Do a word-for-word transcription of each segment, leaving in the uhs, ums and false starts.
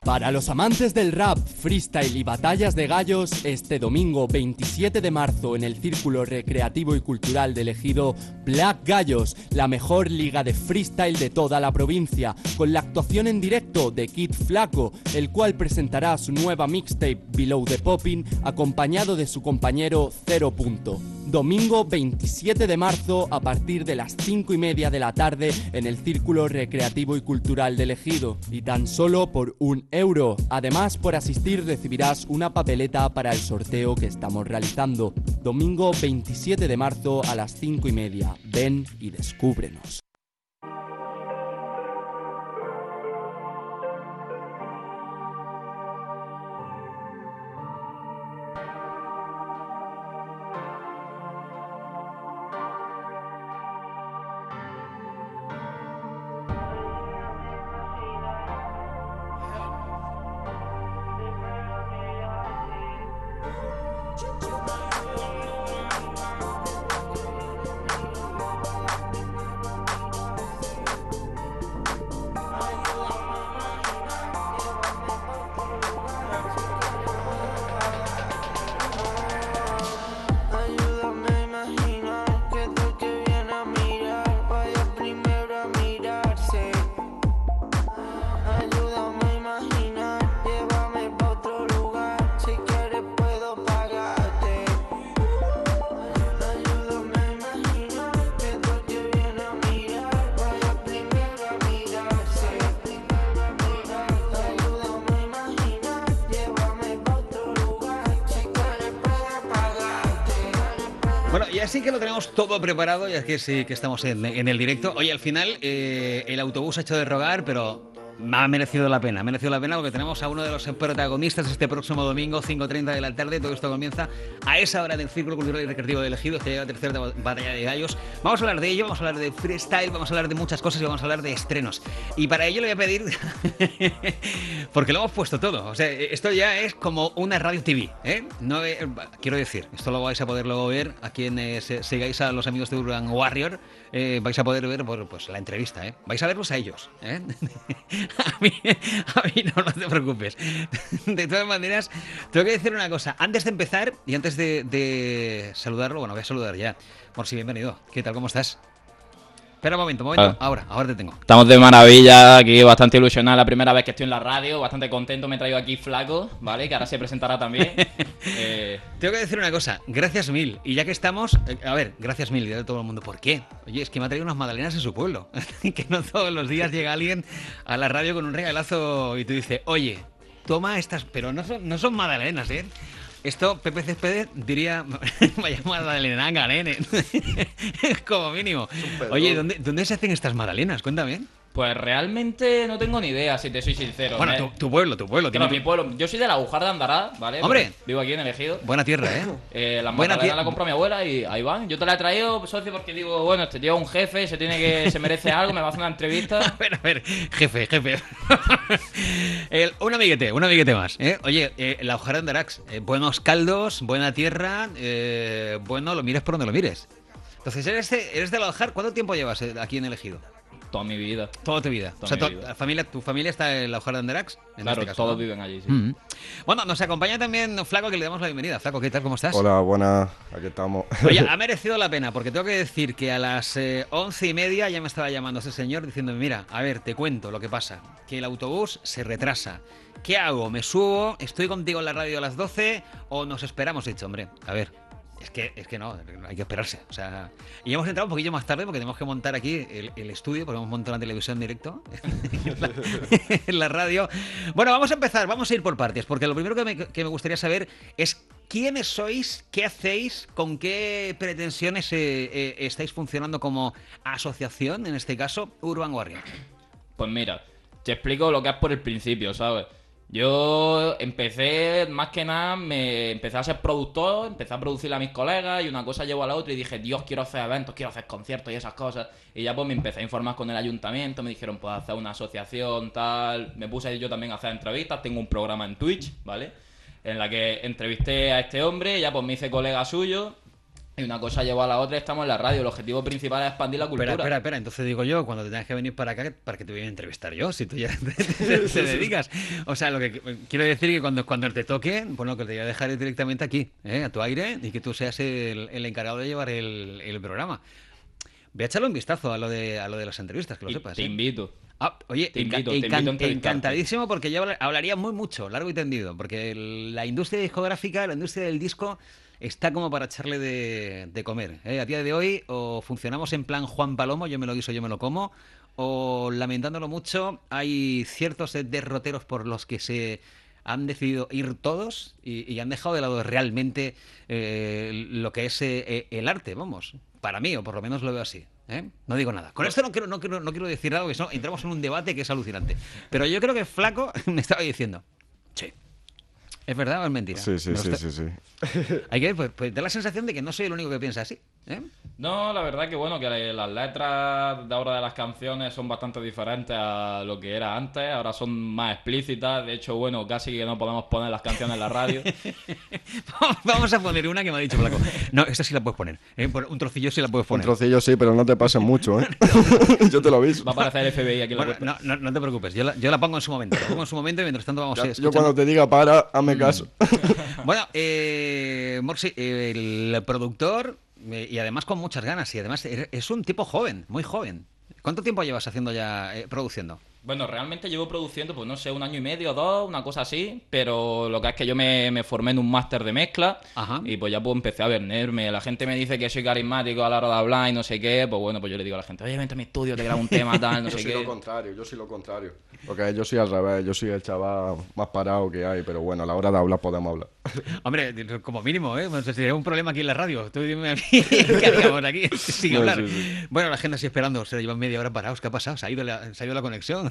Para los amantes del rap, freestyle y batallas de gallos, este domingo veintisiete de marzo en el Círculo Recreativo y Cultural del Ejido, Black Gallos, la mejor liga de freestyle de toda la provincia, con la actuación en directo de Kid Flaco, el cual presentará su nueva mixtape Below the Poppin', acompañado de su compañero Cero Punto. Domingo veintisiete de marzo a partir de las cinco y media de la tarde en el Círculo Recreativo y Cultural del Ejido, y tan solo por un euro. Además, por asistir recibirás una papeleta para el sorteo que estamos realizando. Domingo veintisiete de marzo a las cinco y media. Ven y descúbrenos. Así que lo tenemos todo preparado, ya que sí que estamos en, en el directo. Oye, al final eh, el autobús ha hecho de rogar, pero ha merecido la pena, ha merecido la pena porque tenemos a uno de los protagonistas este próximo domingo, cinco y media de la tarde. Todo esto comienza a esa hora del Círculo Cultural y Recreativo del Ejido, que llega la tercera batalla de gallos. Vamos a hablar de ello, vamos a hablar de freestyle, vamos a hablar de muchas cosas y vamos a hablar de estrenos. Y para ello le voy a pedir, porque lo hemos puesto todo, o sea, esto ya es como una radio T V, ¿eh? No, eh, quiero decir, esto lo vais a poder luego ver a quienes eh, sigáis a los amigos de Urban Warrior, eh, vais a poder ver bueno, pues la entrevista, ¿eh? Vais a verlos a ellos, ¿eh? A mí, a mí no, no te preocupes. De todas maneras, tengo que decir una cosa. Antes de empezar y antes de, de saludarlo, bueno, voy a saludar ya. Por si bienvenido. ¿Qué tal? ¿Cómo estás? Espera un momento, un momento. Ah. Ahora, ahora te tengo. Estamos de maravilla, aquí bastante ilusionado. La primera vez que estoy en la radio, bastante contento. Me he traído aquí Flaco, ¿vale? Que ahora se presentará también. eh... Tengo que decir una cosa. Gracias mil. Y ya que estamos... Eh, a ver, gracias mil. Y de todo el mundo. ¿Por qué? Oye, es que me ha traído unas magdalenas en su pueblo. Que no todos los días llega alguien a la radio con un regalazo y tú dices, oye, toma estas... Pero no son, no son magdalenas, ¿eh? Esto, Pepe Céspedes diría, vaya magdalena, nene, como mínimo. Oye, ¿dónde, ¿dónde se hacen estas magdalenas? Cuéntame. Pues realmente no tengo ni idea, si te soy sincero. Bueno, tu, tu pueblo, tu pueblo. Claro, mi pueblo. Yo soy de la Ujar de Andará, ¿vale? ¡Hombre! Pues vivo aquí en el Ejido. Buena tierra, ¿eh? eh la magdalena la compró mi abuela y ahí van. Yo te la he traído, socio, porque digo, bueno, este tío es un jefe, se tiene que se merece algo, me va a hacer una entrevista. A ver, a ver, jefe, jefe. El, un amiguete, un amiguete más, ¿eh? Oye, eh, la Ujar de Andarax, eh, buenos caldos, buena tierra, eh, bueno, lo mires por donde lo mires. Entonces, eres de, eres de la Ujar, ¿cuánto tiempo llevas aquí en el Ejido? Toda mi vida. Toda tu vida. Toda o sea, tu, vida. Familia, ¿tu familia está en la Ujar de Andarax? Claro, este caso, todos ¿no? viven allí, sí. Mm-hmm. Bueno, nos acompaña también Flaco, que le damos la bienvenida. Flaco, ¿qué tal? ¿Cómo estás? Hola, buenas. Aquí estamos. Oye, ha merecido la pena, porque tengo que decir que a las eh, once y media ya me estaba llamando ese señor diciéndome, mira, a ver, te cuento lo que pasa. Que el autobús se retrasa. ¿Qué hago? ¿Me subo? ¿Estoy contigo en la radio a las doce? ¿O nos esperamos? He dicho, hombre, a ver... Es que, es que no, hay que esperarse. O sea, y hemos entrado un poquillo más tarde porque tenemos que montar aquí el, el estudio, porque hemos montado la televisión en directo, en, la, en la radio. Bueno, vamos a empezar, vamos a ir por partes, porque lo primero que me, que me gustaría saber es quiénes sois, qué hacéis, con qué pretensiones eh, eh, estáis funcionando como asociación, en este caso, Urban Warrior. Pues mira, te explico lo que es por el principio, ¿sabes? Yo empecé, más que nada, me empecé a ser productor, empecé a producirle a mis colegas y una cosa llevó a la otra y dije, Dios, quiero hacer eventos, quiero hacer conciertos y esas cosas. Y ya pues me empecé a informar con el ayuntamiento, me dijeron, pues hacer una asociación, tal. Me puse yo también a hacer entrevistas, tengo un programa en Twitch, ¿vale? En la que entrevisté a este hombre, ya pues me hice colega suyo Y una cosa lleva a la otra y estamos en la radio. El objetivo principal es expandir la cultura. Espera, espera, espera. Entonces digo yo, cuando te tengas que venir para acá, ¿para qué te voy a entrevistar yo? Si tú ya te, te- te dedicas. O sea, lo que quiero decir que cuando, cuando te toque, bueno, que te voy a dejar directamente aquí, ¿eh? A tu aire, y que tú seas el, el encargado de llevar el, el programa. Voy a echarle un vistazo a lo de, a lo de las entrevistas, que lo Y sepas. te ¿eh? invito. Ah, oye, Te enca- invito, te encan- invito a entrevistarte. encantadísimo porque yo habla- hablaría muy mucho, largo y tendido, porque el- la industria discográfica, la industria del disco, está como para echarle de, de comer. ¿eh? A día de hoy o funcionamos en plan Juan Palomo, yo me lo guiso, yo me lo como, o lamentándolo mucho, hay ciertos eh, derroteros por los que se han decidido ir todos y, y han dejado de lado realmente eh, lo que es eh, eh, el arte, vamos, para mí, o por lo menos lo veo así. ¿eh? No digo nada. Con esto no quiero, no quiero, no quiero decir algo, que si no, entramos en un debate que es alucinante. Pero yo creo que Flaco me estaba diciendo, sí, ¿es verdad o es mentira? Sí, sí, Me lo sí, está- sí, sí. Hay que ver, pues, pues da la sensación de que no soy el único que piensa así. ¿eh? No, la verdad que bueno, que las letras de ahora de las canciones son bastante diferentes a lo que era antes, ahora son más explícitas, de hecho, bueno, casi que no podemos poner las canciones en la radio. Vamos a poner una que me ha dicho Flaco. No, esta sí la puedes poner. ¿eh? Por un trocillo sí la puedes Un poner. trocillo sí, pero no te pases mucho, ¿eh? Yo te lo aviso. Va a aparecer el F B I aquí en la Bueno, puerta. no, no, no te preocupes, yo la, yo la pongo en su momento. La pongo en su momento y mientras tanto vamos Ya, a yo cuando te diga para, hazme caso. Bueno, eh, Morsi, eh, el productor, eh, y además con muchas ganas, y además er- es un tipo joven, muy joven. ¿Cuánto tiempo llevas haciendo ya, eh, produciendo? Bueno, realmente llevo produciendo, pues no sé, un año y medio o dos, una cosa así, pero lo que es que yo me, me formé en un máster de mezcla Ajá. y pues ya pues empecé a venderme. La gente me dice que soy carismático a la hora de hablar y no sé qué, pues bueno, pues yo le digo a la gente, oye, vente a mi estudio, te grabo un tema, tal, no Yo sé soy qué. lo contrario, yo soy lo contrario. Porque yo soy al revés, yo soy el chaval más parado que hay, pero bueno, a la hora de hablar podemos hablar. Hombre, como mínimo, ¿eh? Pues si hay un problema aquí en la radio, tú dime a mí qué haríamos aquí sin No, hablar. sí, sí. Bueno, la gente así esperando, se llevan media hora parados, ¿qué ha pasado? ¿Se ha ido la, se ha ido la conexión?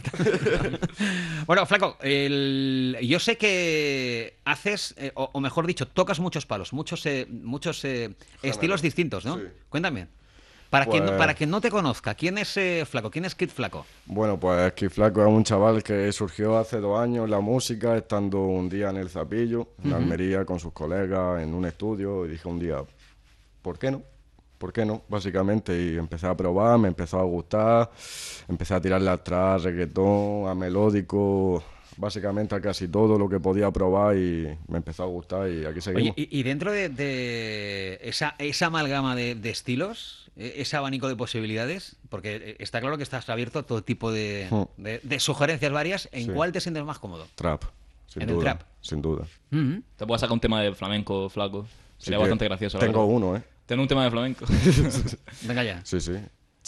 Bueno, Flaco, el- yo sé que haces, eh, o, o mejor dicho, tocas muchos palos, muchos, eh, muchos eh, estilos distintos, ¿no? Sí. Cuéntame. Para, quien, no- Pues- para quien no te conozca, ¿quién es eh, Flaco? ¿Quién es Kid Flaco? Bueno, pues Kid Flaco es un chaval que surgió hace dos años en la música, estando un día en el Zapillo, en Almería, con sus colegas, en un estudio, y dije un día, ¿por qué no? ¿Por qué no? Básicamente, y empecé a probar, me empezó a gustar, empecé a tirarle atrás, reggaetón, a melódico, básicamente a casi todo lo que podía probar y me empezó a gustar y aquí Oye, seguimos. y, y dentro de, de esa, esa amalgama de, de estilos, eh, ese abanico de posibilidades, porque eh, está claro que estás abierto a todo tipo de, Hmm. de- de sugerencias varias, ¿en Sí. cuál te sientes más cómodo? Trap, sin En el duda, trap. sin duda. Ujú. Te puedo sacar un tema de flamenco, Flaco. Sí Sería que bastante gracioso. la Tengo verdad. uno, ¿eh? Tengo un tema de flamenco. Venga ya. Sí, sí.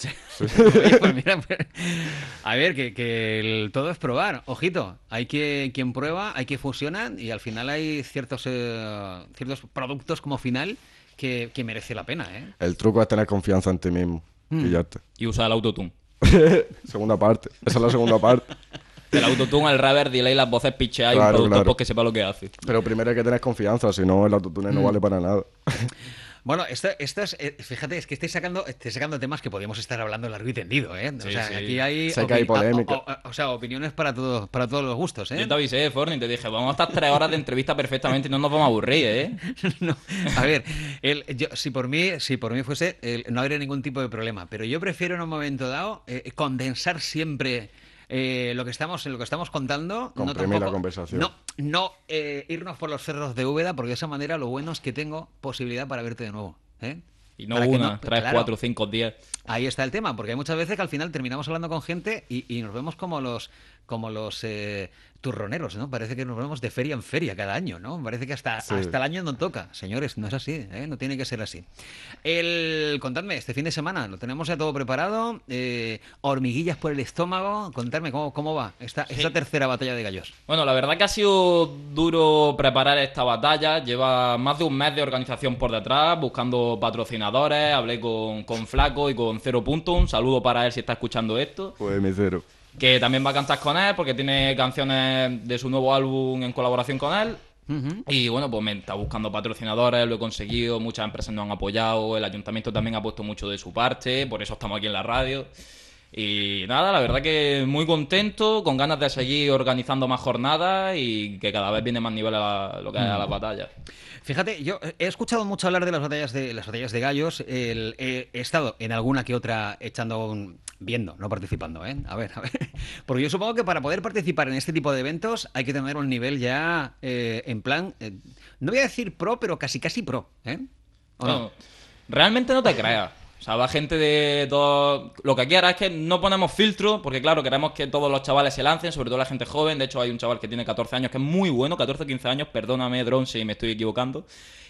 Oye, pues mira, pues, a ver, que, que el- todo es probar. Ojito, hay que quien prueba, hay que fusionan y al final hay ciertos eh, ciertos productos como final que, que merece la pena, ¿eh? El truco es tener confianza en ti mismo. Mm. Y ya está. Y usa el autotune. Segunda parte. Esa es la segunda parte. El autotune, el reverb, delay, las voces pitcheadas y un Claro, productor claro. pues, que sepa lo que hace. Pero primero hay que tener confianza, si no el autotune Mm. no vale para nada. Bueno, esto, esto es, eh, fíjate, es que estoy sacando, estoy sacando temas que podríamos estar hablando largo y tendido, ¿eh? O Sí, sea, sí. aquí hay, Sé que hay opini- polémica. o, o- o sea, opiniones para todos, para todos los gustos, ¿eh? Yo te avisé, Forni, y te dije, vamos a estar tres horas de entrevista perfectamente y no nos vamos a aburrir, ¿eh? No, a ver, el- yo, si por mí, si por mí fuese, el- no habría ningún tipo de problema. Pero yo prefiero en un momento dado eh, condensar siempre eh, lo que estamos, lo que estamos contando. Comprimir la tampoco- conversación. No, no eh, irnos por los cerros de Úbeda, porque de esa manera lo bueno es que tengo posibilidad para verte de nuevo. ¿eh? Y no Para que una, no- tres, claro. cuatro, cinco, diez. Ahí está el tema, porque hay muchas veces que al final terminamos hablando con gente y, y nos vemos como los como los eh, turroneros, ¿no? Parece que nos vemos de feria en feria cada año, ¿no? Parece que hasta, Sí. hasta el año no toca. Señores, no es así, ¿eh? No tiene que ser así. El, contadme, este fin de semana, lo tenemos ya todo preparado, eh, hormiguillas por el estómago, contadme cómo, cómo va esta, esta tercera batalla de gallos. Bueno, la verdad que ha sido duro preparar esta batalla. Lleva más de un mes de organización por detrás, buscando patrocinadores. Hablé con, con Flaco y con Cero Punto. Un saludo para él si está escuchando esto. Pues mi cero. Que también va a cantar con él porque tiene canciones de su nuevo álbum en colaboración con él. Ujú. Y bueno, pues me está buscando patrocinadores, lo he conseguido, muchas empresas nos han apoyado, el ayuntamiento también ha puesto mucho de su parte, por eso estamos aquí en la radio. Y nada, la verdad que muy contento, con ganas de seguir organizando más jornadas y que cada vez viene más nivel a la- lo que es a las batallas. Fíjate, yo he escuchado mucho hablar de las batallas de las batallas de gallos. El- he, he estado en alguna que otra echando un, viendo, no participando, ¿eh? A ver, a ver. Porque yo supongo que para poder participar en este tipo de eventos hay que tener un nivel ya eh, en plan, eh, no voy a decir pro, pero casi casi pro, ¿eh? ¿O no? No, realmente no te creas. O sea, va gente de todo... Lo que quiera es que no ponemos filtro, porque claro, queremos que todos los chavales se lancen, sobre todo la gente joven. De hecho, hay un chaval que tiene catorce años, que es muy bueno, catorce o quince años, perdóname, Drone, si me estoy equivocando.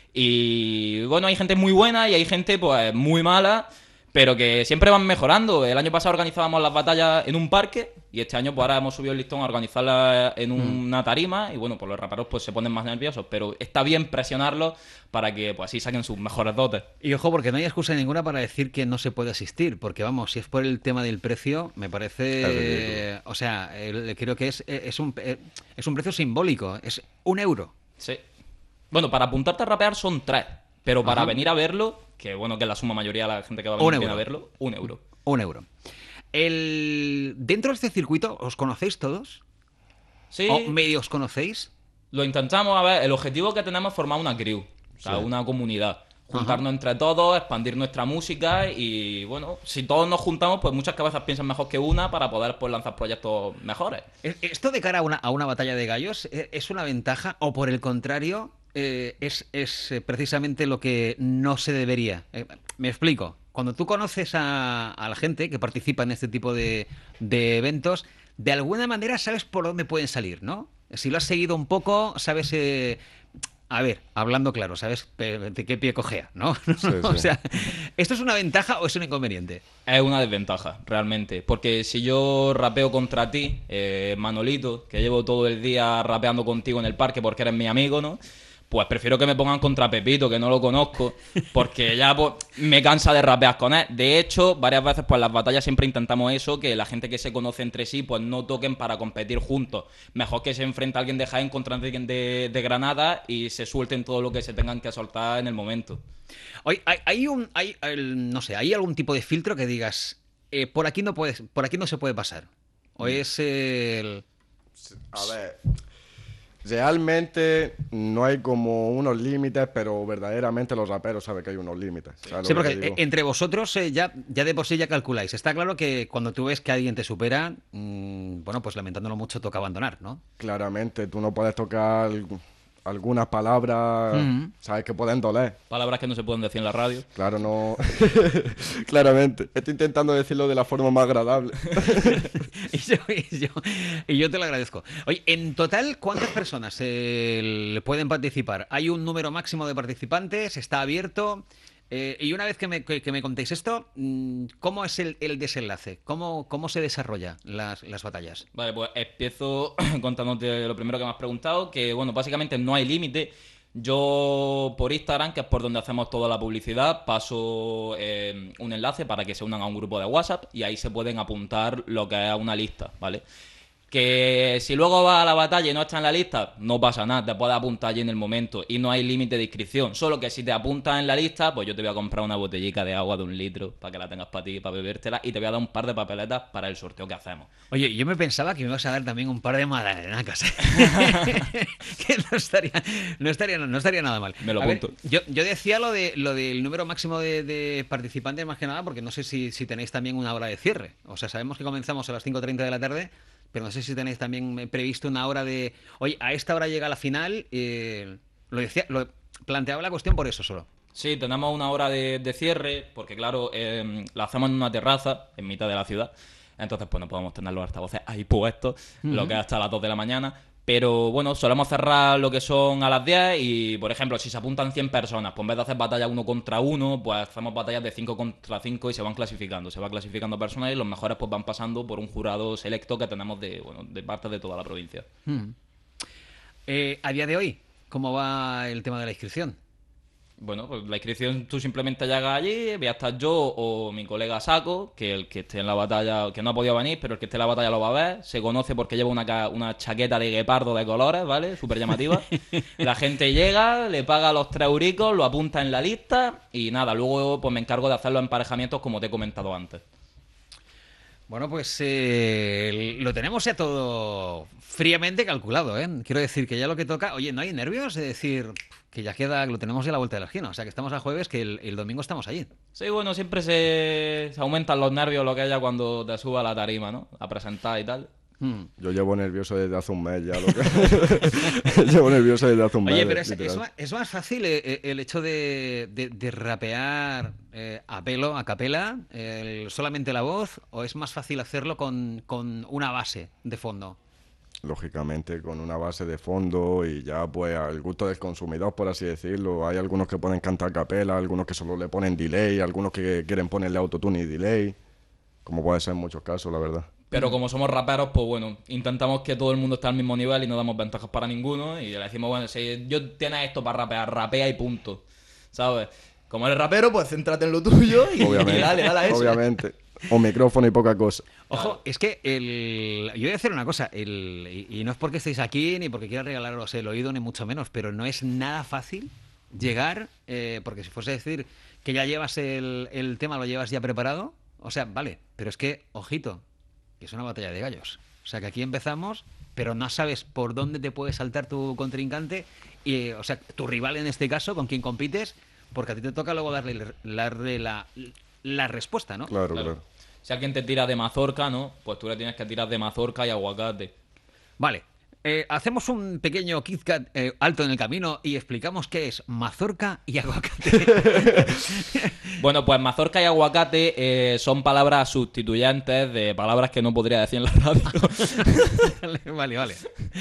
Y bueno, hay gente muy buena y hay gente pues muy mala, pero que siempre van mejorando. El año pasado organizábamos las batallas en un parque y este año pues ahora hemos subido el listón a organizarlas en una tarima y bueno, pues los raperos pues se ponen más nerviosos, pero está bien presionarlos para que pues así saquen sus mejores dotes. Y ojo, porque no hay excusa ninguna para decir que no se puede asistir, porque vamos, si es por el tema del precio, me parece, Es eh, o sea, el- creo que es, es, un, eh, es un precio simbólico, es un euro. Sí. Bueno, para apuntarte a rapear son tres, pero para Ajá. venir a verlo, que bueno, que es la suma mayoría de la gente que va a Un venir viene a euro. verlo, un euro. Un euro. El, dentro de este circuito, ¿os conocéis todos? Sí, ¿O medio os conocéis? lo intentamos, a ver, el objetivo que tenemos es formar una crew, o sea, Sí. una comunidad. Juntarnos entre todos, expandir nuestra música y bueno, si todos nos juntamos, pues muchas cabezas piensan mejor que una para poder pues, lanzar proyectos mejores. ¿E- ¿Esto de cara a una, a una batalla de gallos eh, es una ventaja o por el contrario eh, es, es eh, precisamente lo que no se debería? Eh, me explico. Cuando tú conoces a, a la gente que participa en este tipo de, de eventos, de alguna manera sabes por dónde pueden salir, ¿no? Si lo has seguido un poco, sabes... eh, a ver, hablando claro, ¿sabes pe- de qué pie cojea, no? O sí. sea, ¿esto es una ventaja o es un inconveniente? Es una desventaja, realmente. Porque si yo rapeo contra ti, eh, Manolito, que llevo todo el día rapeando contigo en el parque porque eres mi amigo, ¿no? Pues prefiero que me pongan contra Pepito, que no lo conozco, porque ya pues, me cansa de rapear con él. De hecho, varias veces pues en las batallas siempre intentamos eso, que la gente que se conoce entre sí pues no toquen para competir juntos. Mejor que se enfrente a alguien de Jaén contra alguien de, de Granada y se suelten todo lo que se tengan que soltar en el momento. Oye, hay, hay un, hay, el- no sé, ¿hay algún tipo de filtro que digas, eh, por aquí no puedes, por aquí no se puede pasar? ¿O es el...? A ver, realmente no hay como unos límites, pero verdaderamente los raperos saben que hay unos límites. ¿sabes Sí, lo que porque te digo? eh, entre vosotros eh, ya, ya de por sí ya calculáis. Está claro que cuando tú ves que alguien te supera, mm, bueno, pues lamentándolo mucho toca abandonar, ¿no? Claramente, tú no puedes tocar algunas palabras, Mm. sabes que pueden doler. Palabras que no se pueden decir en la radio. Claro, no. Claramente. Estoy intentando decirlo de la forma más agradable. y, yo, y, yo, y yo te lo agradezco. Oye, en total, ¿cuántas personas eh, le pueden participar? ¿Hay un número máximo de participantes? ¿Está abierto? Eh, y una vez que me, que, que me contéis esto, mm, ¿cómo es el, el desenlace? ¿Cómo, ¿Cómo se desarrolla las, las batallas? Vale, pues empiezo contándote lo primero que me has preguntado, que bueno, básicamente no hay límite. Yo por Instagram, que es por donde hacemos toda la publicidad, paso eh, un enlace para que se unan a un grupo de WhatsApp y ahí se pueden apuntar lo que es una lista, ¿vale? Que si luego vas a la batalla y no está en la lista, no pasa nada, te puedes apuntar allí en el momento y no hay límite de inscripción. Solo que si te apuntas en la lista, pues yo te voy a comprar una botellica de agua de un litro para que la tengas para ti, para bebértela, y te voy a dar un par de papeletas para el sorteo que hacemos. Oye, yo me pensaba que me ibas a dar también un par de magdalenacas. que no estaría, no, estaría, no estaría nada mal. Me lo A ver, apunto. yo, yo decía lo, de, lo del número máximo de, de participantes, más que nada, porque no sé si, si tenéis también una hora de cierre. O sea, sabemos que comenzamos a las cinco treinta de la tarde, pero no sé si tenéis también previsto una hora de... Oye, a esta hora llega la final. Eh, lo decía, lo planteaba la cuestión por eso solo. Sí, tenemos una hora de, de cierre, porque claro, eh, la hacemos en una terraza, en mitad de la ciudad. Entonces, pues no podemos tener los altavoces ahí puestos, uh-huh. lo que es hasta las dos de la mañana. Pero bueno, solemos cerrar lo que son a las diez y, por ejemplo, si se apuntan cien personas, pues en vez de hacer batallas uno contra uno, pues hacemos batallas de cinco contra cinco y se van clasificando. Se va clasificando personas y los mejores pues van pasando por un jurado selecto que tenemos de, bueno, de parte de toda la provincia. Uh-huh. eh, a día de hoy, ¿cómo va el tema de la inscripción? Bueno, pues la inscripción tú simplemente llegas allí, voy a estar yo o mi colega Saco, que el que esté en la batalla, que no ha podido venir, pero el que esté en la batalla lo va a ver. Se conoce porque lleva una, ca- una chaqueta de guepardo de colores, ¿vale? Súper llamativa. La gente llega, le paga los tres euricos, lo apunta en la lista y nada, luego pues me encargo de hacer los emparejamientos como te he comentado antes. Bueno, pues eh, lo tenemos ya todo fríamente calculado, ¿eh? Quiero decir que ya lo que toca... Oye, ¿no hay nervios? Es decir, que ya queda, lo tenemos ya a la vuelta de la esquina. O sea, que estamos a jueves, que el, el domingo estamos allí. Sí, bueno, siempre se, se aumentan los nervios lo que haya cuando te suba a la tarima, ¿no? A presentar y tal. Hmm. Yo llevo nervioso desde hace un mes ya. Lo que... llevo nervioso desde hace un mes. Oye, pero es, literal. es, más, es más fácil eh, el hecho de, de, de rapear eh, a pelo, a capela, el- solamente la voz, o es más fácil hacerlo con, con una base de fondo. Lógicamente, con una base de fondo y ya, pues, al gusto del consumidor, por así decirlo. Hay algunos que pueden cantar a capela, algunos que solo le ponen delay, algunos que quieren ponerle autotune y delay, como puede ser en muchos casos, la verdad. Pero como somos raperos, pues bueno, intentamos que todo el mundo esté al mismo nivel y no damos ventajas para ninguno. Y le decimos, bueno, si yo tienes esto para rapear, rapea y punto. ¿Sabes? Como eres rapero, pues céntrate en lo tuyo y, Obviamente, y dale, dale a eso. obviamente. Un micrófono y poca cosa. Ojo, es que el... yo voy a decir una cosa, el... y y no es porque estéis aquí, ni porque quiera regalaros el oído, ni mucho menos, pero no es nada fácil llegar, eh, porque si fuese a decir que ya llevas el, el tema, lo llevas ya preparado, o sea, vale, pero es que, ojito, que es una batalla de gallos. O sea, que aquí empezamos, pero no sabes por dónde te puede saltar tu contrincante, y, o sea, tu rival en este caso, con quien compites, porque a ti te toca luego darle, darle la, la respuesta, ¿no? Claro, Claro. claro. Si alguien te tira de mazorca, ¿no? Pues tú le tienes que tirar de mazorca y aguacate. Vale. Eh, hacemos un pequeño Kit Kat eh, alto en el camino y explicamos qué es mazorca y aguacate. Bueno, pues mazorca y aguacate eh, son palabras sustituyentes de palabras que no podría decir en la radio. Vale, vale, vale.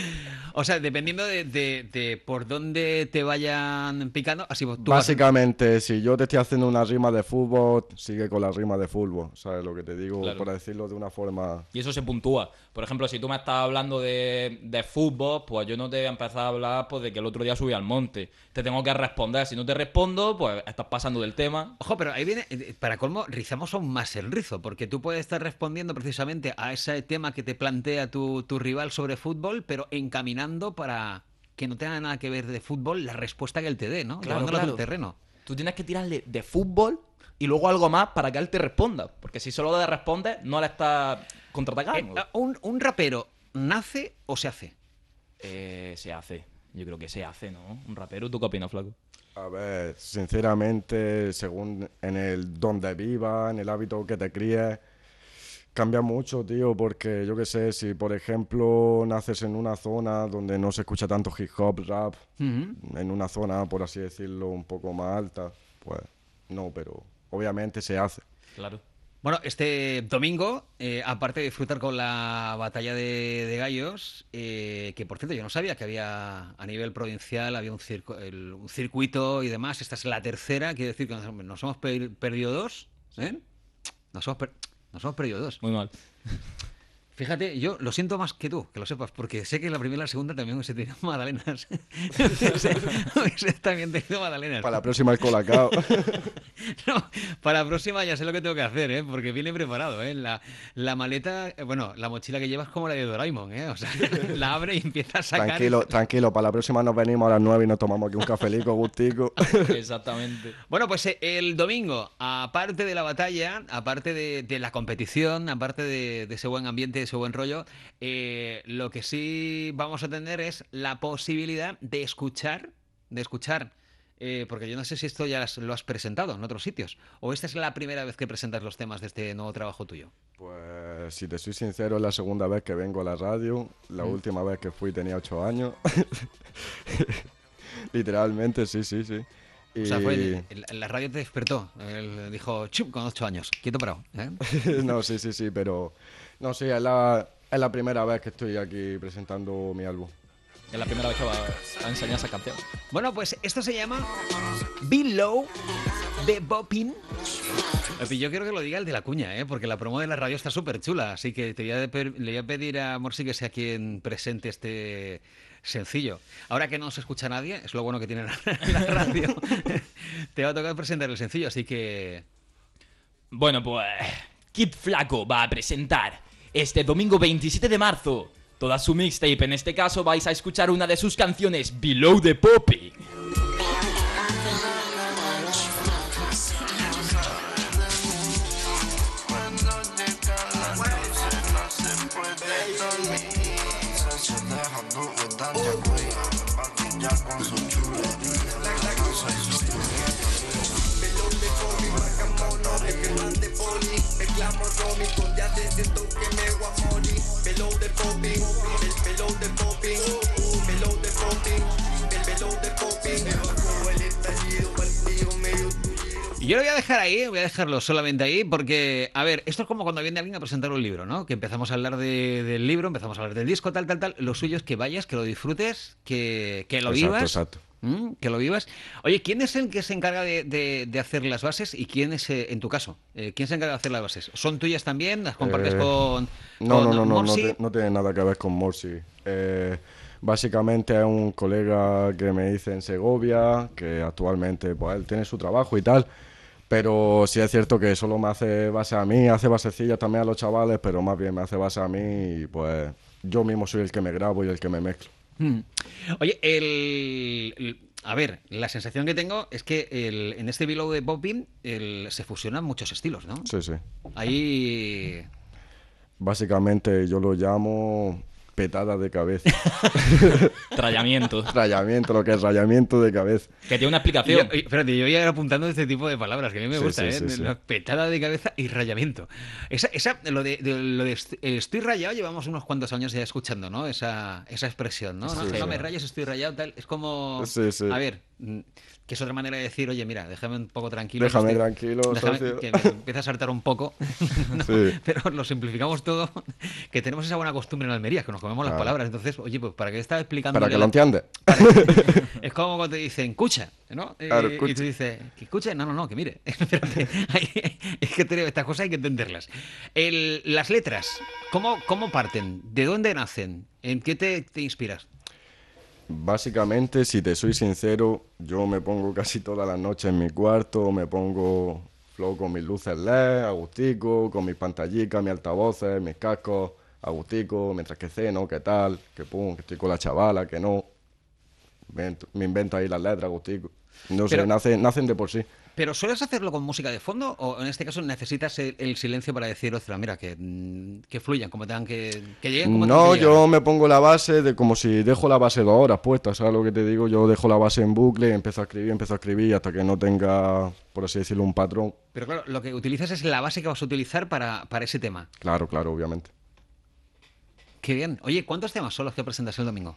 O sea, dependiendo de, de- de por dónde te vayan picando, así tú vas- Básicamente, si yo te estoy haciendo una rima de fútbol, sigue con la rima de fútbol. ¿Sabes lo que te digo? Claro. Para decirlo de una forma... Y eso se puntúa. Por ejemplo, si tú me estás hablando de, de fútbol, pues yo no te voy a empezar a hablar pues, de que el otro día subí al monte. Te tengo que responder. Si no te respondo, pues estás pasando del tema. Ojo, pero ahí viene, eh, para colmo, rizamos aún más el rizo, porque tú puedes estar respondiendo precisamente a ese tema que te plantea tu, tu rival sobre fútbol, pero encaminando para que no tenga nada que ver de fútbol la respuesta que él te dé, ¿no? Claro, Llevándola a tu claro. terreno. Tú tienes que tirarle de fútbol y luego algo más para que él te responda. Porque si solo le respondes, no le estás contraatacando. Eh, un, un rapero nace o se hace. Eh, se hace. Yo creo que se hace, ¿no? Un rapero. ¿Tú qué opinas, flaco? A ver, sinceramente, según en el donde vivas, en el hábito que te críes, cambia mucho, tío, porque yo qué sé, si por ejemplo naces en una zona donde no se escucha tanto hip hop, rap, Ujú. en una zona, por así decirlo, un poco más alta, pues no, pero obviamente se hace. Claro. Bueno, este domingo, eh, aparte de disfrutar con la batalla de, de gallos, eh, que por cierto yo no sabía que había a nivel provincial, había un, circo- el- un circuito y demás, esta es la tercera, quiere decir que nos, nos hemos per- perdido dos, ¿eh? Nos hemos, per- nos hemos perdido dos. Muy mal. Fíjate, yo lo siento más que tú, que lo sepas, porque sé que la primera y la segunda también se tiran magdalenas. Hubiese también tenido magdalenas. Para la próxima el colacao. No, para la próxima ya sé lo que tengo que hacer, ¿eh? Porque viene preparado, ¿eh? La, la maleta, eh, bueno, la mochila que llevas como la de Doraemon, ¿eh? O sea, la abre y empieza a sacar... Tranquilo, tranquilo, para la próxima nos venimos a las nueve y nos tomamos aquí un cafelico, gustico. Exactamente. Bueno, pues eh, el domingo, aparte de la batalla, aparte de, de la competición, aparte de, de ese buen ambiente, de ese buen rollo, eh, lo que sí vamos a tener es la posibilidad de escuchar, de escuchar, eh, porque yo no sé si esto ya las- lo has presentado en otros sitios, o esta es la primera vez que presentas los temas de este nuevo trabajo tuyo. Pues si te soy sincero, es la segunda vez que vengo a la radio. La última vez que fui tenía ocho años. Literalmente, sí, sí, sí. Y... O sea, fue el- el- la radio te despertó, él dijo, chup, con ocho años, quieto parado, ¿eh? no, sí, sí, sí, pero... No, sí, es la, es la primera vez que estoy aquí presentando mi álbum. Es la primera vez que va a enseñar esa canción. Bueno, pues esto se llama Below de Bopin. Yo quiero que lo diga el de la cuña, ¿eh? Porque la promo de la radio está súper chula. Así que te voy a pe- le voy a pedir a Morsi que sea quien presente este sencillo. Ahora que no se escucha nadie, es lo bueno que tiene la, la radio. Te va a tocar presentar el sencillo, así que... Bueno, pues Kid Flaco va a presentar este domingo veintisiete de marzo toda su mixtape. En este caso vais a escuchar una de sus canciones, Below the Poppy. Cuando te calas, Yo lo voy a dejar ahí, voy a dejarlo solamente ahí, porque, a ver, esto es como cuando viene alguien a presentar un libro, ¿no? Que empezamos a hablar de, del libro, empezamos a hablar del disco, tal, tal, tal. Lo suyo es que vayas, que lo disfrutes, que, que lo Exacto, vivas. exacto. ¿Mm? Que lo vivas. Oye, ¿quién es el que se encarga de, de- de hacer las bases y quién es, eh, en tu caso, eh, quién se encarga de hacer las bases? ¿Son tuyas también? ¿Las compartes Eh, con, No, con no, no, no, no, Morsi? te- no tiene nada que ver con Morsi. Eh, básicamente es un colega que me hice en Segovia, que actualmente pues él tiene su trabajo y tal, pero sí es cierto que solo me hace base a mí, hace basecillas también a los chavales, pero más bien me hace base a mí y pues yo mismo soy el que me grabo y el que me mezclo. Mm. Oye, el, el- a ver, la sensación que tengo es que el- en este Below de Popping el- se fusionan muchos estilos, ¿no? Sí, sí. Ahí... Básicamente yo lo llamo petada de cabeza. Trayamiento. Rayamiento, lo que es rayamiento de cabeza. Que tiene una Yo, explicación. oye, espérate, yo voy a ir apuntando este tipo de palabras que a mí me Sí, gusta, sí, ¿eh? sí, De sí. la petada de cabeza y rayamiento. Esa, esa, lo de, de- lo de est- estoy rayado, llevamos unos cuantos años ya escuchando, ¿no? Esa, esa expresión, ¿no? Sí, no, no sí. me rayes, estoy rayado, tal. Es como. Sí, sí. A ver, mm, que es otra manera de decir, oye, mira, déjame un poco tranquilo. que Déjame estoy- tranquilo, déjame socio. que me empieza a saltar un poco. ¿no? Sí. Pero lo simplificamos todo, que tenemos esa buena costumbre en Almería, que nos comemos las Claro. palabras. Entonces, oye, pues para que estaba explicando. Para que lo entiendas. Es como cuando te dicen, escucha, ¿no? Eh, Claro, y escucha. tú dices, ¿que escucha? No, no, no, que mire. Espérate, hay- es que te- estas cosas hay que entenderlas. El- las letras, ¿cómo, ¿cómo parten? ¿De dónde nacen? ¿En qué te, te inspiras? Básicamente, si te soy sincero, yo me pongo casi todas las noches en mi cuarto, me pongo flow con mis luces L E D, agustico, con mis pantallicas, mis altavoces, mis cascos, agustico, mientras que ceno, qué tal, que pum, que estoy con la chavala, que no. Me, me invento ahí las letras, agustico. No Pero- sé, nacen, nacen de por sí. ¿Pero sueles hacerlo con música de fondo o en este caso necesitas el, el silencio para decir, ostras, mira, que, mm, que fluyan, como tengan que, que lleguen como tengan No, que llegar"? yo me pongo la base de como si dejo la base dos horas puesta, ¿sabes lo que te digo? Yo dejo la base en bucle, empiezo a escribir, empiezo a escribir hasta que no tenga, por así decirlo, un patrón. Pero claro, lo que utilizas es la base que vas a utilizar para, para ese tema. Claro, claro, obviamente. Qué bien. Oye, ¿cuántos temas son los que presentas el domingo?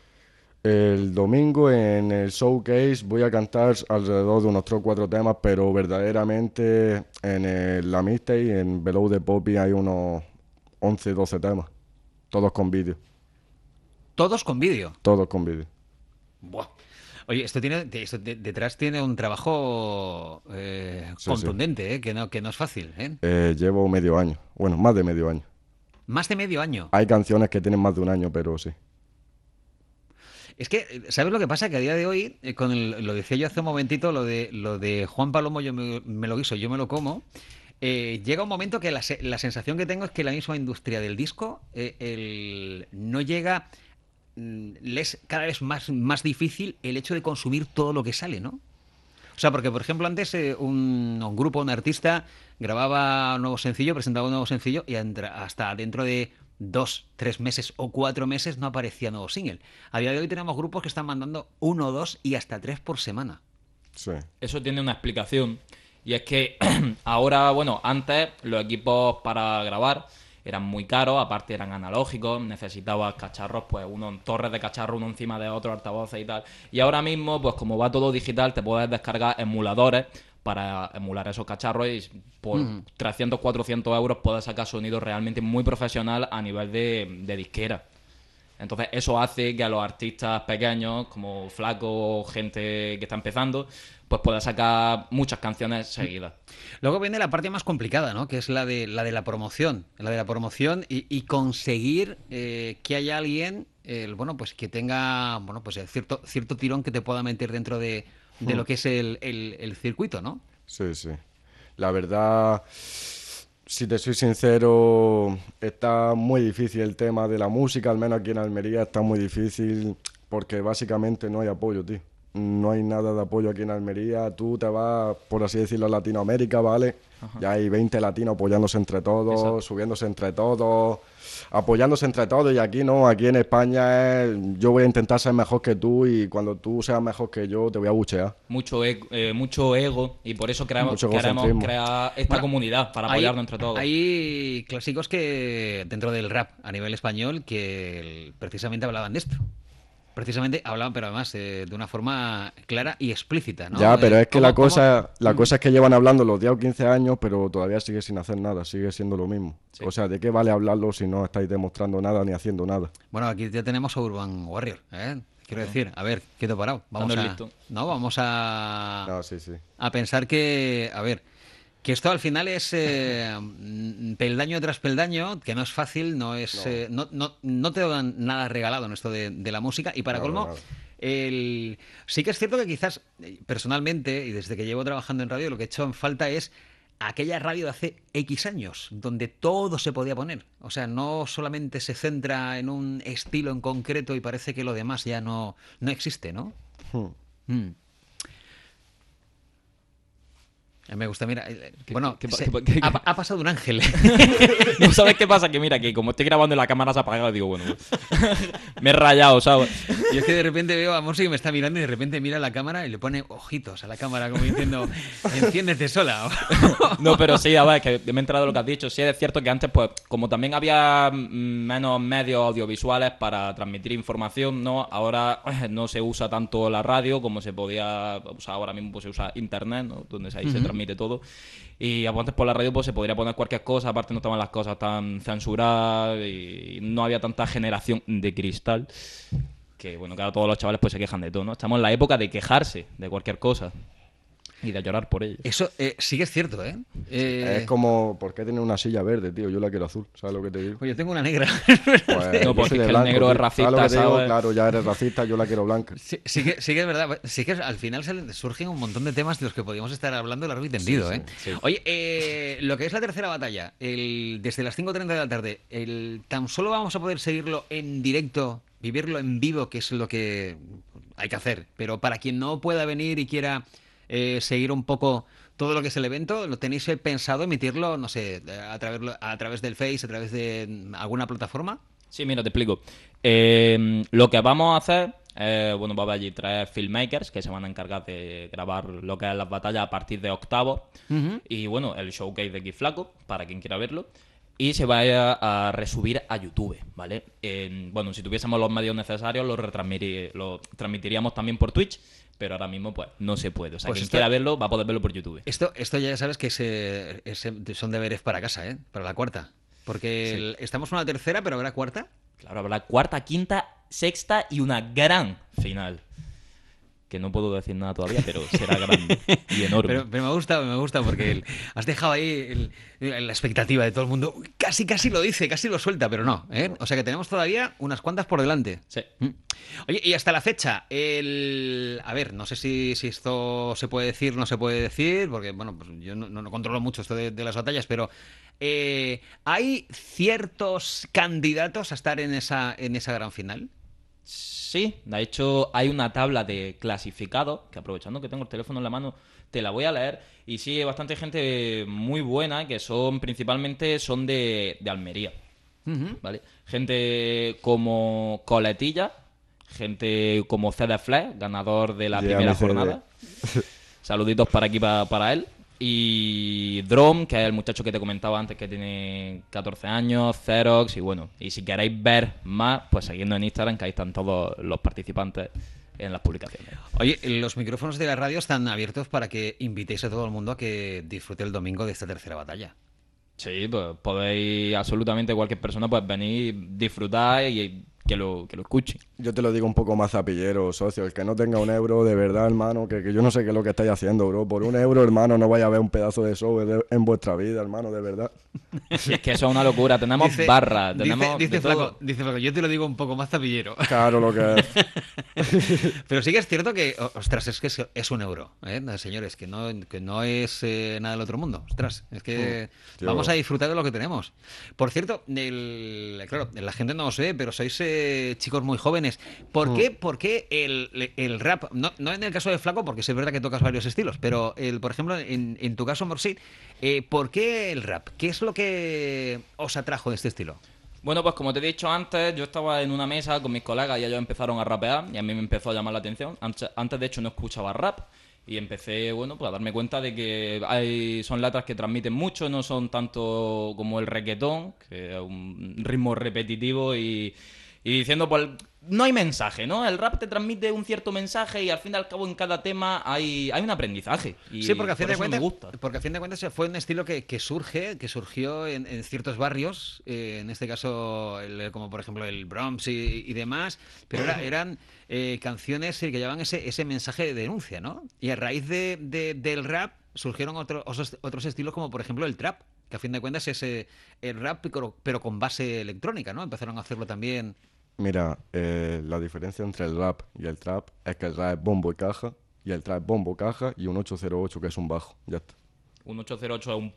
El domingo en el showcase voy a cantar alrededor de unos tres o cuatro temas, pero verdaderamente en el, la mixtape, en Below the Poppy, hay unos once, doce temas. Todos con vídeo. Todos con vídeo. Todos con vídeo. Buah. Oye, esto tiene, de- esto de- detrás tiene un trabajo eh, Sí, sí. contundente, ¿eh? Que no, que no es fácil, ¿eh? Eh, llevo medio año. Bueno, más de medio año. Más de medio año. Hay canciones que tienen más de un año, pero sí. Es que, ¿sabes lo que pasa? Que a día de hoy, eh, con el- lo decía yo hace un momentito, lo de, lo de Juan Palomo, yo me, me lo guiso, yo me lo como. eh, llega un momento que la, se- la sensación que tengo es que la misma industria del disco eh, el- no llega. mm, Le es cada vez más, más difícil el hecho de consumir todo lo que sale, ¿no? O sea, porque, por ejemplo, antes eh, un, un grupo, un artista, grababa un nuevo sencillo, presentaba un nuevo sencillo y entra- hasta dentro de dos, tres meses o cuatro meses no aparecía nuevo single. A día de hoy tenemos grupos que están mandando uno, dos y hasta tres por semana. Sí. Eso tiene una explicación. Y es que ahora, bueno, antes los equipos para grabar eran muy caros, aparte eran analógicos, necesitabas cacharros, pues uno torres de cacharro uno encima de otro, altavoces y tal. Y ahora mismo, pues como va todo digital, te puedes descargar emuladores para emular esos cacharros y por Mm. trescientos, cuatrocientos euros puedes sacar sonido realmente muy profesional a nivel de, de disquera. Entonces eso hace que a los artistas pequeños, como Flaco o gente que está empezando, pues pueda sacar muchas canciones seguidas. Luego viene la parte más complicada, ¿no? Que es la de la de la promoción, la de la promoción y, y conseguir eh, que haya alguien, el, bueno, pues que tenga, bueno, pues el cierto cierto tirón que te pueda meter dentro de, de lo que es el, el- el circuito, ¿no? Sí, sí. La verdad, si te soy sincero, está muy difícil el tema de la música, al menos aquí en Almería está muy difícil porque básicamente no hay apoyo, tío. no hay nada de apoyo aquí en Almería. Tú te vas, por así decirlo, a Latinoamérica, ¿vale? Ajá. Ya hay veinte latinos apoyándose entre todos, exacto, subiéndose entre todos, apoyándose entre todos, y aquí no, aquí en España es, yo voy a intentar ser mejor que tú y cuando tú seas mejor que yo te voy a buchear. Mucho ego, eh, mucho ego y por eso creamos, queremos crear esta bueno, comunidad para apoyarnos hay, entre todos. Hay clásicos que dentro del rap a nivel español que precisamente hablaban de esto. Precisamente hablaban, pero además eh, de una forma clara y explícita, ¿no? Ya, pero eh, es que ¿cómo, la cosa cómo? la cosa es que llevan hablando los diez o quince años, pero todavía sigue sin hacer nada, sigue siendo lo mismo. Sí. O sea, ¿de qué vale hablarlo si no estáis demostrando nada ni haciendo nada? Bueno, aquí ya tenemos a Urban Warrior, ¿eh? Quiero decir, a ver, ¿qué te ha parado? Vamos a, listo. No, vamos a, no, sí, sí. a pensar que, a ver, que esto al final es eh, peldaño tras peldaño, que no es fácil, no es, no, eh, no, no, no te dan nada regalado en esto de, de la música, y para no, colmo... No, no. El... Sí que es cierto que quizás, personalmente, y desde que llevo trabajando en radio, lo que he hecho en falta es aquella radio de hace X años, donde todo se podía poner. O sea, no solamente se centra en un estilo en concreto y parece que lo demás ya no, no existe, ¿no? Hmm. Mm. Me gusta, mira, bueno, ¿Qué, se, qué, qué, qué, ha, ha pasado un ángel. ¿No sabes qué pasa? Que mira, que como estoy grabando y la cámara se ha apagado, digo, bueno, me he rayado, ¿sabes? Y es que de repente veo a Monsi que me está mirando y de repente mira la cámara y le pone ojitos a la cámara como diciendo, enciéndete sola. No, pero sí, a ver, que me he enterado de lo que has dicho. Sí, es cierto que antes, pues, como también había menos medios audiovisuales para transmitir información, ¿no? Ahora no se usa tanto la radio como se podía, o sea, ahora mismo pues, se usa internet, ¿no? Donde ahí uh-huh. se transmite todo, y antes por la radio pues se podría poner cualquier cosa, aparte no estaban las cosas tan censuradas y no había tanta generación de cristal que bueno, claro, todos los chavales pues se quejan de todo, ¿no? Estamos en la época de quejarse de cualquier cosa y de llorar por ello. Eso eh, sí que es cierto, ¿eh? eh... Es como, ¿por qué tener una silla verde, tío? Yo la quiero azul, ¿sabes lo que te digo? Pues yo tengo una negra. Pues, no, porque es que blanco, el negro es racista, ¿sabes lo que te digo? ¿sabes? Claro, ya eres racista, yo la quiero blanca. Sí, sí, que, sí que es verdad. Sí que al final surgen un montón de temas de los que podríamos estar hablando largo y tendido, sí, ¿eh? Sí, sí. Oye, eh, lo que es la tercera batalla, el, desde las cinco treinta de la tarde, el, ¿tan solo vamos a poder seguirlo en directo, vivirlo en vivo, que es lo que hay que hacer? Pero para quien no pueda venir y quiera... Eh, seguir un poco todo lo que es el evento, ¿lo tenéis pensado emitirlo, no sé, a través, a través del Face, a través de alguna plataforma? Sí, mira, te explico. Eh, lo que vamos a hacer, eh, bueno, va a haber allí tres filmmakers que se van a encargar de grabar lo que es las batallas a partir de octavos. Uh-huh. Y bueno, el showcase de Kid Flaco, para quien quiera verlo. Y se va a, a resubir a YouTube, ¿vale? Eh, bueno, si tuviésemos los medios necesarios, lo, retransmitir, lo transmitiríamos también por Twitch, pero ahora mismo pues no se puede. O sea, pues quien esto, quiera verlo va a poder verlo por YouTube. Esto, esto ya sabes que se, se, son deberes para casa, ¿eh? Para la cuarta. Porque sí. el, estamos en una tercera, pero habrá cuarta. Claro, habrá cuarta, quinta, sexta y una gran final. Que no puedo decir nada todavía, pero será grande y enorme. Pero, pero me gusta, me gusta porque el, has dejado ahí el, la expectativa de todo el mundo. Casi, casi lo dice, casi lo suelta, pero no, ¿eh? O sea que tenemos todavía unas cuantas por delante. Sí. Oye, y hasta la fecha, el... a ver, no sé si, si esto se puede decir, no se puede decir, porque bueno, pues yo no, no controlo mucho esto de, de las batallas, pero eh, ¿hay ciertos candidatos a estar en esa, en esa gran final? Sí, de hecho hay una tabla de clasificados, que aprovechando que tengo el teléfono en la mano, te la voy a leer. Y sí, hay bastante gente muy buena, que son principalmente son de, de Almería, uh-huh. ¿vale? Gente como Coletilla, gente como C D Flex, ganador de la yeah, primera jornada. Saluditos para aquí, para, para él. Y Drom, que es el muchacho que te comentaba antes, que tiene catorce años, Xerox, y bueno, y si queréis ver más, pues seguidnos en Instagram, que ahí están todos los participantes en las publicaciones. Oye, los micrófonos de la radio están abiertos para que invitéis a todo el mundo a que disfrute el domingo de esta tercera batalla. Sí, pues podéis, absolutamente cualquier persona, pues venir, disfrutar y que lo, que lo escuche. Yo te lo digo un poco más zapillero, socio. El que no tenga un euro, de verdad, hermano, que, que yo no sé qué es lo que estáis haciendo, bro. Por un euro, hermano, no vaya a ver un pedazo de show de, en vuestra vida, hermano, de verdad. Es que eso es una locura. Tenemos dice, barras, tenemos dice, dice, Flaco, dice Flaco, yo te lo digo un poco más zapillero. Claro, lo que es. Pero sí que es cierto que, ostras, es que es, es un euro, ¿eh? Señores, que no, que no es eh, nada del otro mundo. Ostras, es que mm, vamos a disfrutar de lo que tenemos. Por cierto, el, claro, la gente no lo sé, pero sois... Eh, de chicos muy jóvenes. ¿Por Mm. qué, por qué el, el rap? No, no en el caso de Flaco, porque sí es verdad que tocas varios estilos, pero el, por ejemplo, en, en tu caso, Morsit, eh, ¿por qué el rap? ¿Qué es lo que os atrajo de este estilo? Bueno, pues como te he dicho antes, yo estaba en una mesa con mis colegas y ellos empezaron a rapear y a mí me empezó a llamar la atención. Antes, antes de hecho, no escuchaba rap y empecé, bueno, pues a darme cuenta de que hay, son letras que transmiten mucho, no son tanto como el reggaetón, que es un ritmo repetitivo y, y diciendo, pues, no hay mensaje, ¿no? El rap te transmite un cierto mensaje y al fin y al cabo en cada tema hay, hay un aprendizaje. Y Sí, porque a fin por de eso cuentas, me gusta. porque a fin de cuentas fue un estilo que, que surge, que surgió en, en ciertos barrios, eh, en este caso el- como por ejemplo el Bronx y, y demás, pero era- eran eh, canciones eh, que llevaban ese, ese mensaje de denuncia, ¿no? Y a raíz de, de- del rap surgieron otros otros otros estilos como por ejemplo el trap, que a fin de cuentas es eh, el rap pero, pero con base electrónica, ¿no? Empezaron a hacerlo también. Mira, eh, la diferencia entre el rap y el trap es que el rap es bombo y caja, y el trap es bombo, caja y un ocho cero ocho que es un bajo. Ya está. Un ocho cero ocho es un...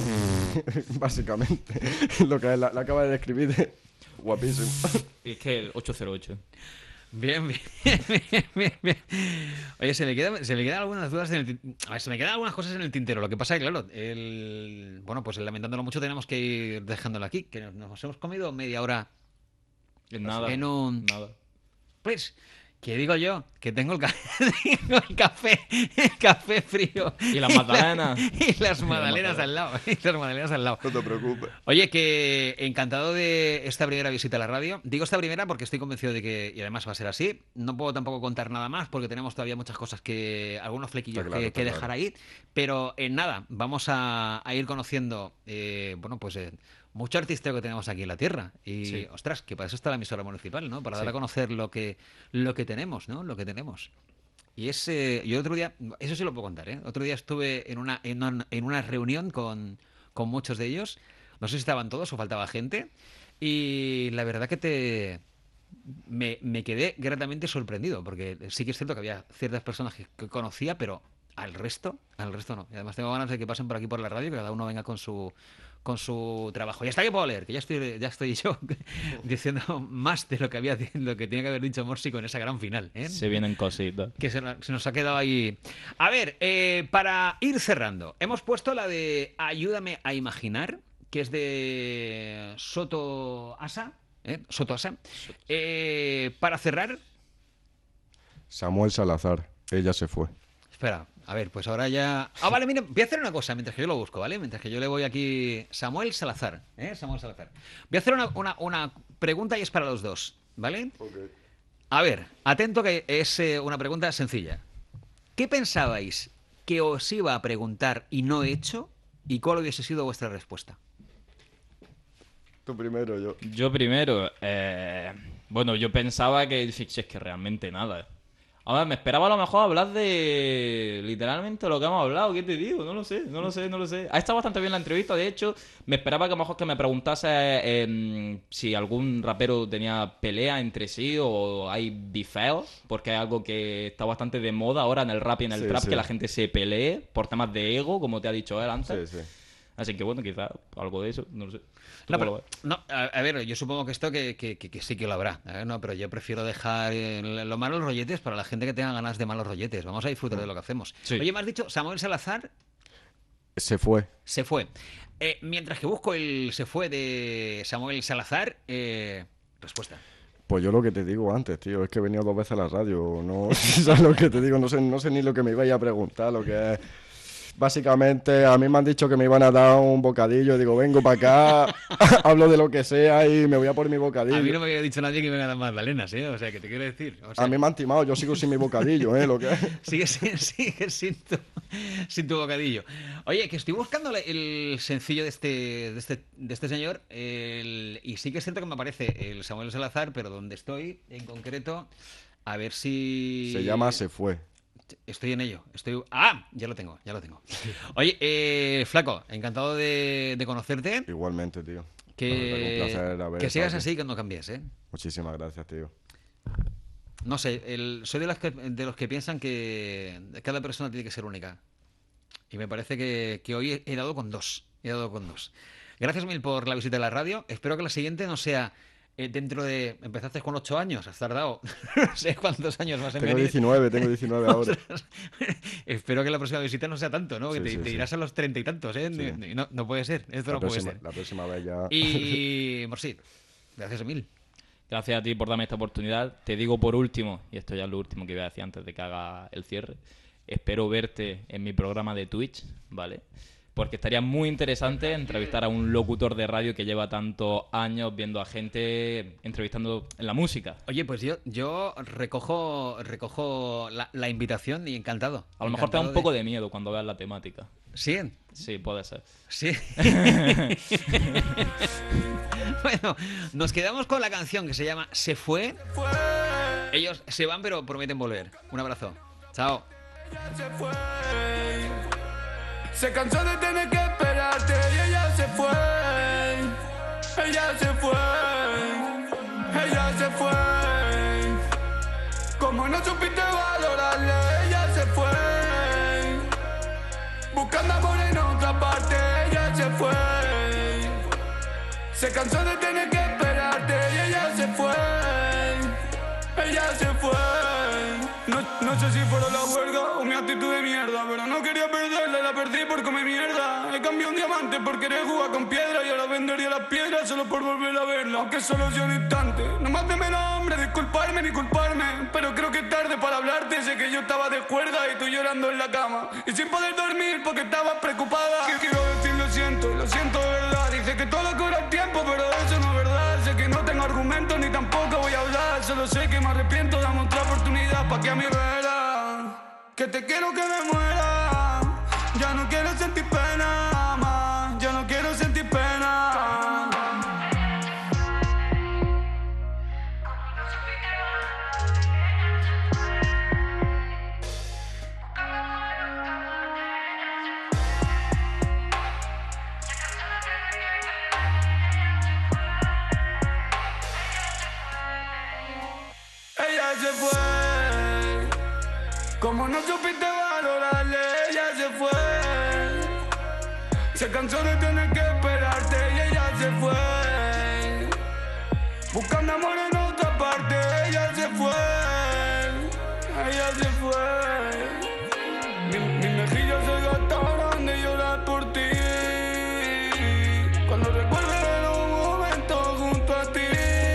Básicamente, lo que la, la acaba de describir, guapísimo. Es que el ocho cero ocho. Bien, bien, bien, bien, bien. Oye, se me quedan, se me quedan algunas dudas en el tin- a ver, se me quedan algunas cosas en el tintero. Lo que pasa es que, claro, el, bueno, pues lamentándolo mucho tenemos que ir dejándolo aquí, que nos, nos hemos comido media hora Nada. en un... Nada. Pues, ¿qué digo yo? Que tengo el, ca- tengo el café, el café frío. Y las magdalenas. Y las magdalenas magdalenas. al lado. Y las magdalenas al lado. No te preocupes. Oye, que encantado de esta primera visita a la radio. Digo esta primera porque estoy convencido de que, y además va a ser así, no puedo tampoco contar nada más porque tenemos todavía muchas cosas que, algunos flequillos Está claro, que, está que claro. dejar ahí, pero en nada, vamos a, a ir conociendo, eh, bueno, pues eh, mucho artisteo que tenemos aquí en la tierra. Y, Sí. ostras, que para eso está la emisora municipal, ¿no? Para dar Sí. a conocer lo que, lo que tenemos, ¿no? Lo que tenemos. Y ese, yo otro día, eso sí lo puedo contar, ¿eh? Otro día estuve en una, en una, en una reunión con, con muchos de ellos. No sé si estaban todos o faltaba gente. Y la verdad que te me, me quedé gratamente sorprendido, porque sí que es cierto que había ciertas personas que, que conocía, pero al resto, al resto no. Y además tengo ganas de que pasen por aquí por la radio, que cada uno venga con su con su trabajo. Y hasta que puedo leer, que ya estoy, ya estoy yo diciendo más de lo que había lo que tenía que haber dicho Morsi con esa gran final, ¿eh? Se vienen cositas. Que se, se nos ha quedado ahí. A ver, eh, para ir cerrando, hemos puesto la de Ayúdame a imaginar, que es de Soto Asa. ¿eh? Soto Asa. Eh, para cerrar, Samuel Salazar, ella se fue. espera, a ver, pues ahora ya. Ah, vale, mira, voy a hacer una cosa mientras que yo lo busco, ¿vale? Mientras que yo le voy aquí. Samuel Salazar, ¿eh? Samuel Salazar. Voy a hacer una, una, una pregunta y es para los dos, ¿vale? A ver, atento que es eh, una pregunta sencilla. ¿Qué pensabais que os iba a preguntar y no he hecho? ¿Y cuál hubiese sido vuestra respuesta? Tú primero, yo. Yo primero, eh, bueno, yo pensaba que, si si es que realmente nada. A ver, me esperaba a lo mejor hablar de literalmente lo que hemos hablado, ¿qué te digo? No lo sé, no lo sé, no lo sé. Ha estado bastante bien la entrevista, de hecho, me esperaba que a lo mejor que me preguntase eh, si algún rapero tenía pelea entre sí o hay bifeos, porque es algo que está bastante de moda ahora en el rap y en el Sí, trap, sí. que la gente se pelee por temas de ego, como te ha dicho él antes. Sí, sí. Así que bueno, quizás algo de eso, no lo sé. ¿Tú No, cómo lo pero- ves? no, a, a ver, yo supongo que esto que, que- que- que sí que lo habrá, ¿eh? No, pero yo prefiero dejar eh, los malos rolletes para la gente que tenga ganas de malos rolletes. Vamos a disfrutar de lo que hacemos. Sí. Oye, me has dicho, Samuel Salazar Se fue. se fue. Eh, mientras que busco el se fue de Samuel Salazar, eh, respuesta. Pues yo lo que te digo antes, tío, es que he venido dos veces a la radio. No, ¿sabes lo que te digo? No sé, no sé ni lo que me ibais a preguntar, lo que es. Básicamente, a mí me han dicho que me iban a dar un bocadillo. Digo, vengo para acá, hablo de lo que sea y me voy a por mi bocadillo. A mí no me había dicho nadie que me iban a dar magdalenas, ¿eh? O sea, que te quiero decir. O sea, A mí me han timado, yo sigo sin mi bocadillo, ¿eh? Lo que es. Sigues sin, sigue sin, tu, sin tu bocadillo. Oye, que estoy buscando la- el sencillo de este, de este, de este señor el- y sí que es cierto que me aparece el Samuel Salazar, pero donde estoy en concreto, a ver si... Se llama Se fue. Estoy en ello. Estoy... Ah, ya lo tengo, ya lo tengo. Oye, eh, Flaco, encantado de, de conocerte. Igualmente, tío. La verdad Que, que un placer haber que sigas estado aquí. así, que no cambies, ¿eh? Muchísimas gracias, tío. No sé, el- soy de, las que, de los que piensan que cada persona tiene que ser única. Y me parece que, que hoy he, he dado con dos. He dado con dos. Gracias mil por la visita a la radio. Espero que la siguiente no sea eh, dentro de... Empezaste con ocho años, has tardado no sé cuántos años más en Tengo venir. diecinueve, tengo diecinueve ahora. Espero que la próxima visita no sea tanto, ¿no? Que Sí, te, sí, te sí. irás a los treinta y tantos, ¿eh? Sí. No, no puede ser, esto La no puede próxima, ser. la próxima vez ya... Y, Morsit, gracias mil. Gracias a ti por darme esta oportunidad. Te digo por último, y esto ya es lo último que voy a decir antes de que haga el cierre, espero verte en mi programa de Twitch, ¿vale? Porque estaría muy interesante entrevistar a un locutor de radio que lleva tantos años viendo a gente entrevistando en la música. Oye, pues yo, yo recojo, recojo la, la invitación y encantado. A lo mejor te da un Encantado poco de miedo cuando veas la temática. ¿Sí? Sí, puede ser. Sí. Bueno, nos quedamos con la canción que se llama Se Fue. Ellos se van pero prometen volver. Un abrazo. Chao. Se fue, se cansó de tener que esperarte y ella se fue, ella se fue, ella se fue. Como no supiste valorarle, ella se fue, buscando amor en otra parte, ella se fue, se cansó de tener que esperarte y ella se fue, ella se fue. No, no sé si fueron la huelga o mi actitud de mierda, pero no quería perderla, la perdí por comer mierda. He cambiado un diamante por querer jugar con piedra y ahora vendería las piedras solo por volver a verla, aunque solo sea un instante. No más de menos hombre, disculparme ni culparme, pero creo que es tarde para hablarte. Sé que yo estaba de cuerda y tú llorando en la cama y sin poder dormir porque estabas preocupada. Que quiero decir lo siento, lo siento de verdad. Dice que todo cobra el tiempo, pero eso no es verdad. Sé que no tengo argumentos ni tampoco voy a hablar. Solo sé que me arrepiento, dame otra oportunidad pa' que a mi vera, que te quiero que me muera. Ya no quiero sentir pena más, ya no quiero sentir pena. Ella se fue, como no supiste valorarle, ella se fue, se cansó de tener que esperarte y ella se fue, buscando amor en otra parte, ella se fue, ella se fue. Mi- Mis mejillas se gastaron de llorar por ti, cuando recuerde los momentos junto a ti.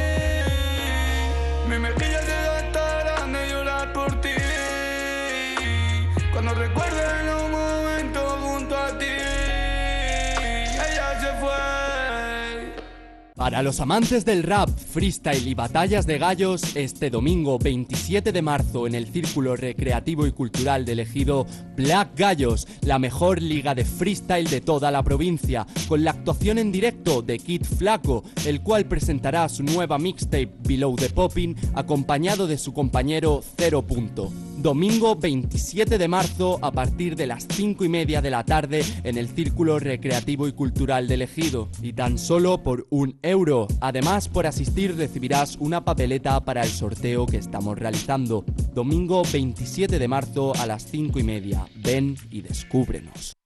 Mis mejillas se gastarán de llorar por ti, cuando recuerde los momentos junto a ti. Ella se fue. Para los amantes del rap, freestyle y batallas de gallos, este domingo veintisiete de marzo en el Círculo Recreativo y Cultural del Ejido, Black Gallos, la mejor liga de freestyle de toda la provincia, con la actuación en directo de Kid Flaco, el cual presentará su nueva mixtape Below the Popping, acompañado de su compañero Cero Punto. Domingo veintisiete de marzo a partir de las cinco y media de la tarde en el Círculo Recreativo y Cultural del Ejido, y tan solo por un euro. Además, por asistir recibirás una papeleta para el sorteo que estamos realizando. Domingo veintisiete de marzo a las cinco y media. Ven y descúbrenos.